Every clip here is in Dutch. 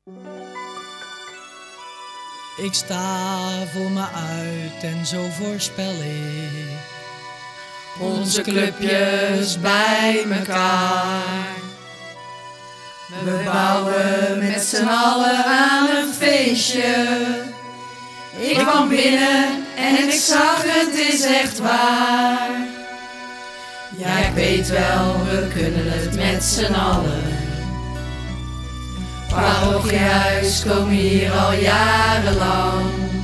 Ik sta voor me uit en zo voorspel ik onze clubjes bij mekaar. We bouwen met z'n allen aan een feestje. Ik kwam binnen en ik zag het is echt waar. Ja, ik weet wel, we kunnen het met z'n allen. Parochiehuis komen hier al jarenlang.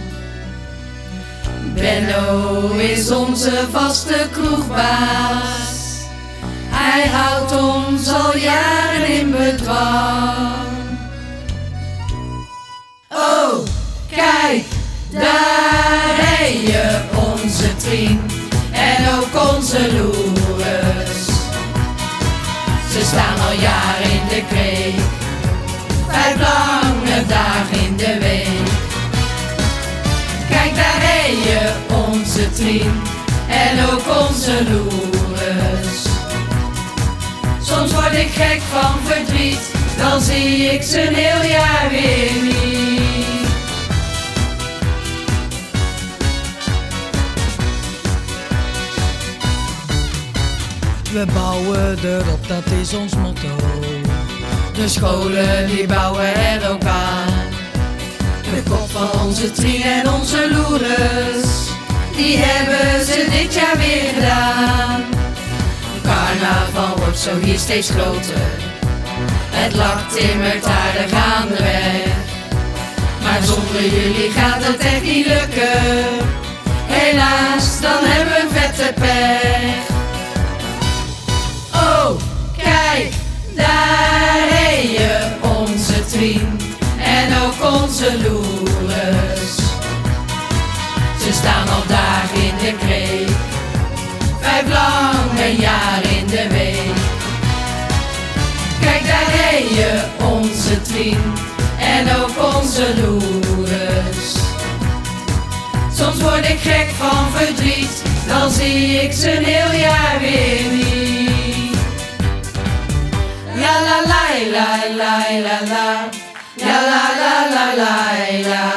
Benno is onze vaste kroegbaas. Hij houdt ons al jaren in bedwang. Oh, kijk, daar rij je onze Trien en ook onze Loeres. Ze staan al jaren in de kreek, 5 lange dagen in de week. Kijk, daar rij je onze Trien en ook onze Loeres. Soms word ik gek van verdriet, dan zie ik ze een heel jaar weer niet. We bouwen erop, dat is ons motto. De scholen die bouwen er ook aan. De kop van onze Trien en onze Loeres, die hebben ze dit jaar weer gedaan. Carnaval wordt zo hier steeds groter. Het lak timmert aardig aan de weg. Maar zonder jullie gaat het echt niet lukken. Helaas, dan hebben we een vette pech. Oh, kijk, daar rij je onze Trien en ook onze Loeres. Ze staan al dagen in de kreek, 5 lange jaar in de week. Kijk, daar rij je onze Trien en ook onze Loeres. Soms word ik gek van verdriet, dan zie ik ze een heel jaar weer niet. La la la la la la la, la la la la la la,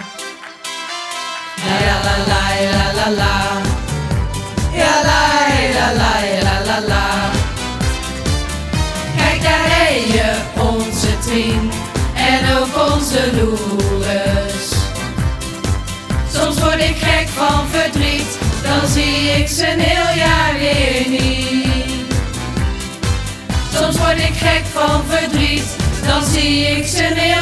la la la la la, ja la la la la. Kijk, daar rij je onze Trien en ook onze Loeres. Soms word ik gek van verdriet, dan zie ik ze een heel jaar weer niet. Soms word ik gek van verdriet, dan zie ik ze een heel